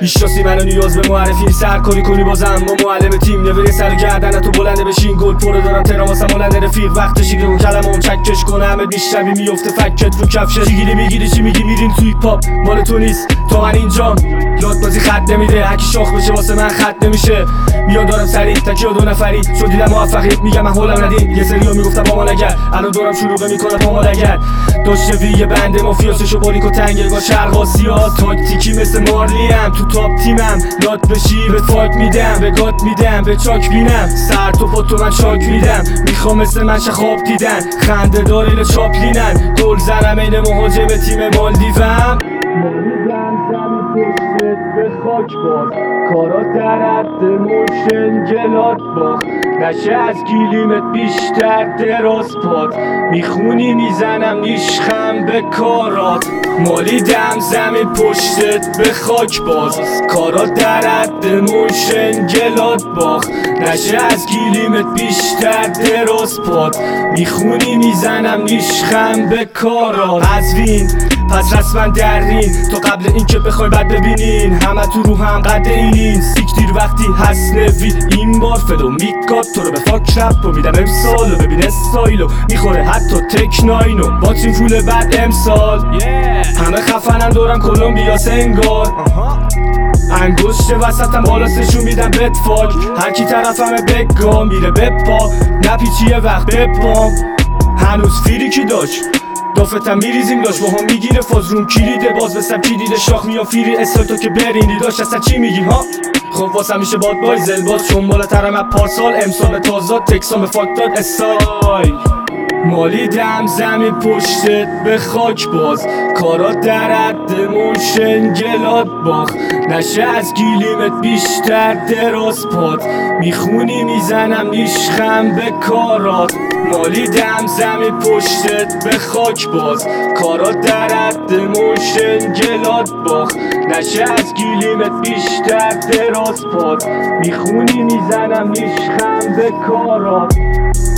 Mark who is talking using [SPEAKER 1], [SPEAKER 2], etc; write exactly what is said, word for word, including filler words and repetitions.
[SPEAKER 1] میشناسی منو نیاز به معرفی سرکاری کنی بازم با معلم تیم نوری سر گردن تو بلنده بشین گل پرو دارم ترام واسم بلنده رفیق وقت شیگه و کلمام چکش کنه همه میشنوی میفته فکت رو کفشه چیگیری میگیری چی میگی میرین توی پاپ مال تو نیست تو من اینجام یاد بازی خط نمیده هرکی شاخ بشه واسه من خط نمیشه میاد دارم سریع تکیه دو نفری شد دیدم موفقیت میگم من هولم ندین یه سریو میگفتم با ما نگرد الان دورم شروع میکنه با ما نگرد داشته وی یه بنده مافیاسشو باریک و تنگه با شرق آسیا تاکتیکی مثل مارلیم تو تاپ تیمم نات بشی به فاک میدم به گات میدم به چاک بینم سر تو پا تو من شاک میدم میخوام مثل من خواب دیدن خنده داریل چاپلینن گل زنم این مهاجم تیم مالدیوم مالیدم زمین پشتت به خاک باز کارا در حد موشن گلات باخ نشه از گیلیمت بیشتر دراز پاد میخونی میزنم نیشخم به کارات مالیدم زمین پشتت به خاک باز کارا در حد موشن گلات باخ نشه از گیلیمت بیشتر دراز پاد میخونی میزنم نیشخم به کارات از وین پس رسما درین تو قبل این که بخوای بد ببینین همه تو رو هم قد اینین سیک دیر وقتی هست نوید این بار فدو میکات تو رو به فاک رپ و میدم امسالو ببین استایلو میخوره حتی تک ناینو با تیم فول بعد امسال همه خفنن دورم کلمبیا سنگار انگشت وسطم بالا سشون میدم بد فاک هرکی طرفمه بگا میره بپا نپیچیه وقت بپام هنوز فیری کی داشت دافتم میریزیم داشت با هم میگیره فاز روم کلیده باز بستم کی دیده شاخ میا فیری استای تو که برینی داشت اصلا چی میگی ها خب واسم میشه باد بای زل باز چون بالا ترم از پارسال امسال به تازاد تکسان به فاک داد استای مالیدم زمین پشتت به خاک باز کارا در حد موشن گلات باخ نشه از گیلیمت بیشتر دراز پاد میخونی میزنم نیشخم به کارات مالیدم زمین پشتت به خاک باز کارا در حد موشن گلات باخ نشه از گیلیمت بیشتر دراز پاد میخونی میزنم نیشخم به کارات